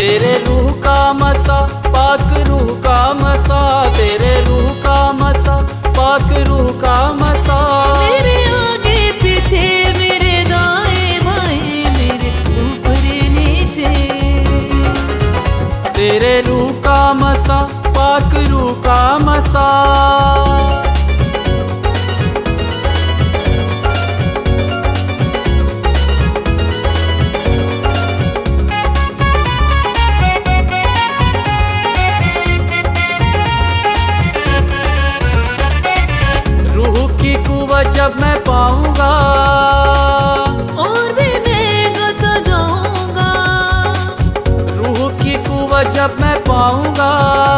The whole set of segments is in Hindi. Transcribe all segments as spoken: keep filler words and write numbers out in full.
तेरे रूह का मसा, पाक रूह का मसा, तेरे रूह का मसा, पाक रूह का मसा। मेरे आगे पीछे, मेरे दाएं बाएं, मेरे ऊपर नीचे, तेरे रूह का मसा, पाक रूह का मसा। जब मैं पाऊंगा और भी मैं गाता जाऊंगा। रूह की कुव्वत जब मैं पाऊंगा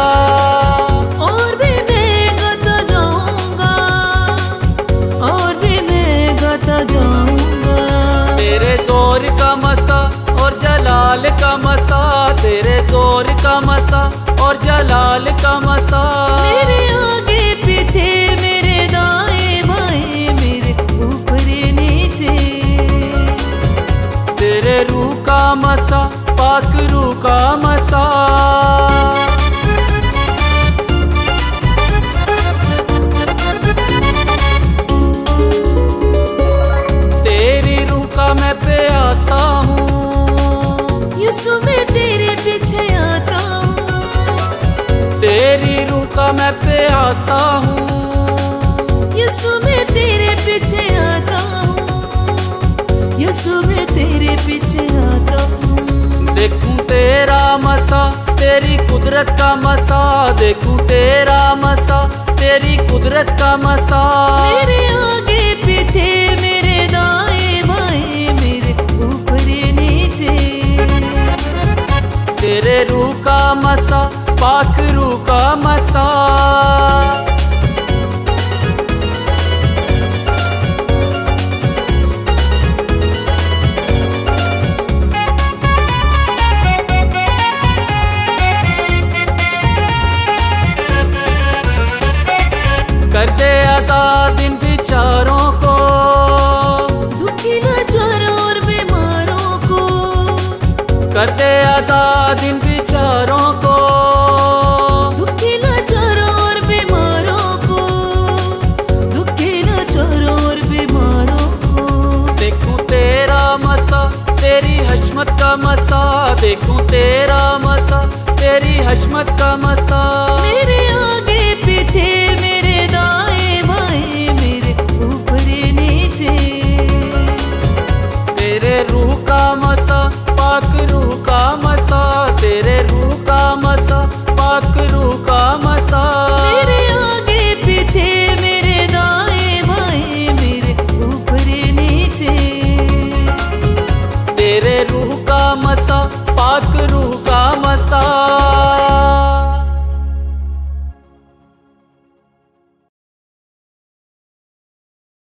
और भी मैं गाता जाऊंगा, और भी मैं गाता जाऊंगा। तेरे जोर का मसा और जलाल का मसा, तेरे जोर का मसा और जलाल का मसा। मेरे आगे पीछे, मेरे दाएं बाएं, मेरे ऊपर नीचे, तेरे रूह का मसा, पाक रूह का मसा। तेरी रूह का मैं प्यासा हूँ, यीशु मैं तेरे पीछे आता हूँ। तेरी रूह का मैं प्यासा हूँ, यीशु मैं तेरे पीछे आता हूँ। यीशु मैं तेरे पीछे आता हूँ। देखूं तेरा मसा, तेरी कुदरत का मसा, देखूं तेरा मसा, तेरी कुदरत का मसा। मेरे आगे पीछे, मेरे दाएं बाएं, मेरे ऊपर नीचे, तेरे रूह का मसा, पाक रूह का मसा। कर दे आजाद इन बेचारों को, दुखी लाचारों और बीमारों को। कर दे आजाद इन बेचारों को, दुखी लाचारों और बीमारों को, दुखी लाचारों और बीमारों को। देखूं तेरा मसा, तेरी हशमत का मसा, देखूं तेरा मसा, तेरी हशमत का मसा। मेरे आगे पीछे, मेरे दाएं बाएं, मेरे ऊपर नीचे, तेरे रूह का मसा, पाक रूह का मसा, तेरे रूह का मसा, पाक रूह का मसा। मेरे आगे पीछे, मेरे दाएं बाएं, मेरे ऊपर नीचे, तेरे रूह का मसा, पाक रूह